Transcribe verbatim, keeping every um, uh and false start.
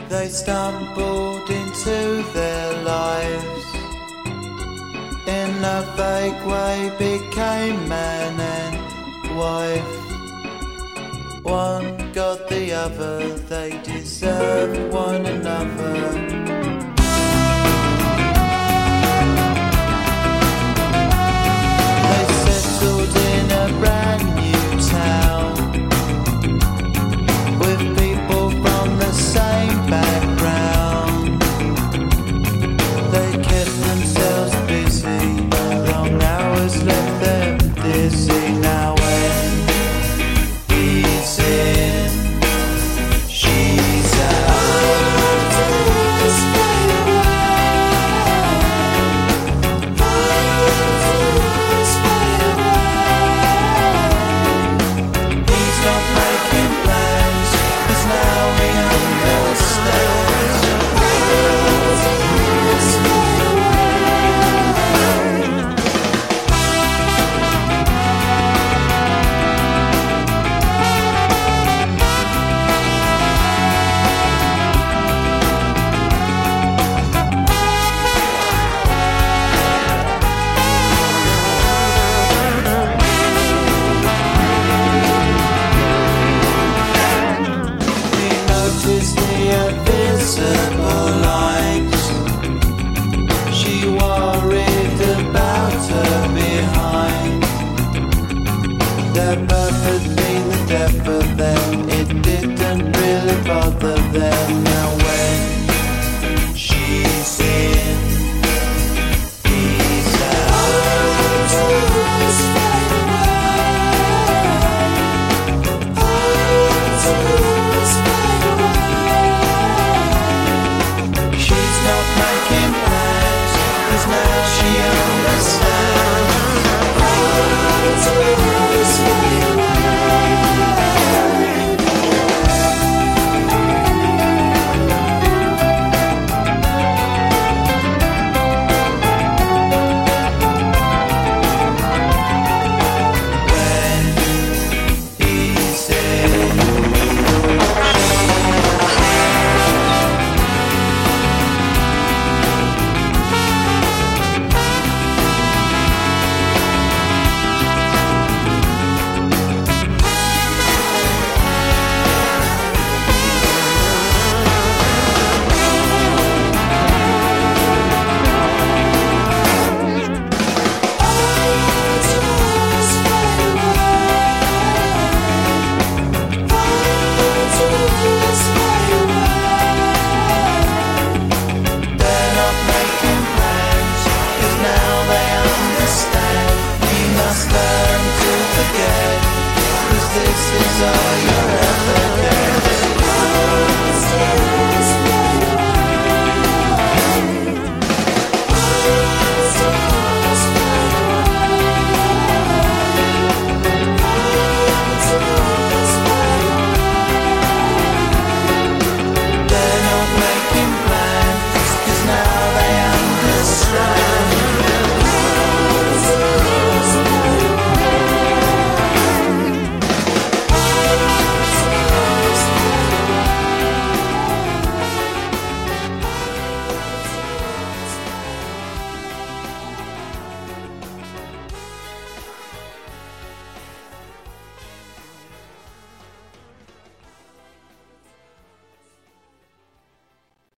They stumbled into their lives, in a vague way became man and wife. One got the other, they deserved one another. In a brand new town, with people from the same background. They kept themselves busy, long hours left them dizzy. Now when he's in, she's out. Invisible lines she worried about her behind. Their birth had been the death of them. It didn't really bother them.